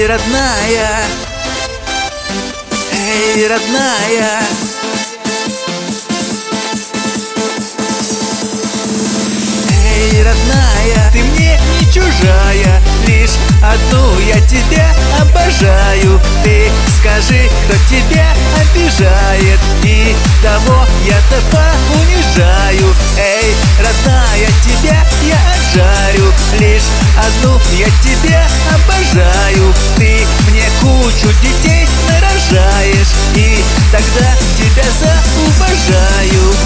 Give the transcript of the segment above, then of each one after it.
Эй, родная, эй, родная, эй, родная, ты мне не чужая, лишь одну я тебя обожаю. Ты скажи, кто тебя обижает, и того я-то поунижаю. Эй, родная, тебя я отжарю, лишь одну я тебя обожаю. Ты мне кучу детей нарожаешь, и тогда тебя зауважаю.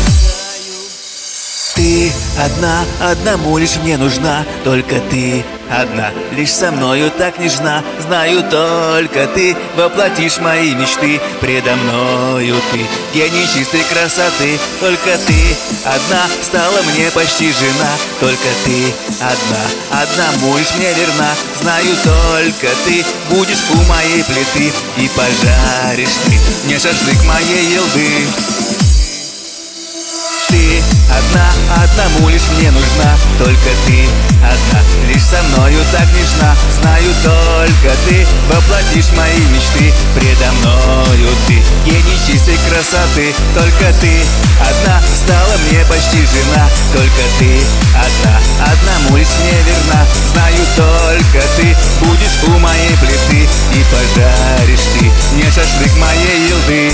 Ты одна, одному лишь мне нужна, только ты одна, лишь со мною так нежна. Знаю, только ты воплотишь мои мечты. Предо мною ты, гений чистой красоты. Только ты одна стала мне почти жена. Только ты одна, одному лишь мне верна. Знаю, только ты будешь у моей плиты, и пожаришь ты мне шашлык моей елды. Ты одна, одному лишь мне нужна, только ты одна, лишь со мною так нежна. Знаю, только ты воплотишь мои мечты. Предо мною ты, гений чистой красоты. Только ты одна стала мне почти жена. Только ты одна, одному лишь мне верна. Знаю, только ты будешь у моей плиты, и пожаришь ты мне шашлык моей елды.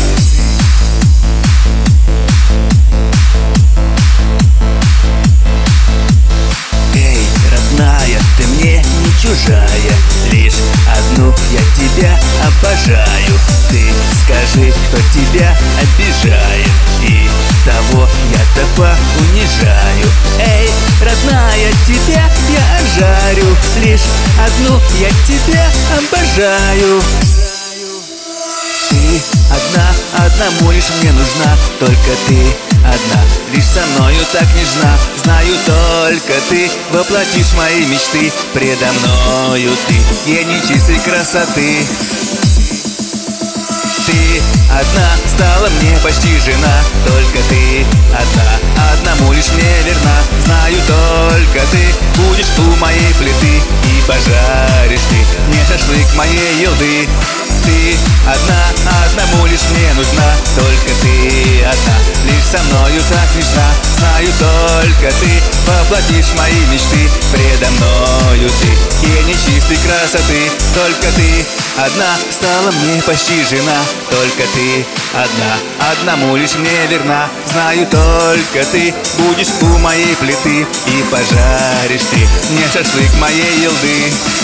Ты мне не чужая, лишь одну я тебя обожаю. Ты скажи, кто тебя обижает, и того я-то поунижаю. Эй, родная, тебя я отжарю, лишь одну я тебя обожаю. Ты одна, одному лишь мне нужна, только ты одна, лишь со мною так нежна. Знаю, только ты воплотишь мои мечты. Предо мною ты, гений чистой красоты. Ты одна стала мне почти жена. Только ты одна, одному лишь мне верна. Знаю, только ты будешь у моей плиты, и пожаришь ты мне шашлык моей елды. Ты одна, одному лишь мне нужна. Только ты одна, лишь со мною так нежна. Знаю, только ты воплотишь мои мечты. Предо мною ты, гений чистой красоты. Только ты одна стала мне почти жена. Только ты одна, одному лишь мне верна. Знаю, только ты будешь у моей плиты, и пожаришь ты мне шашлык моей елды.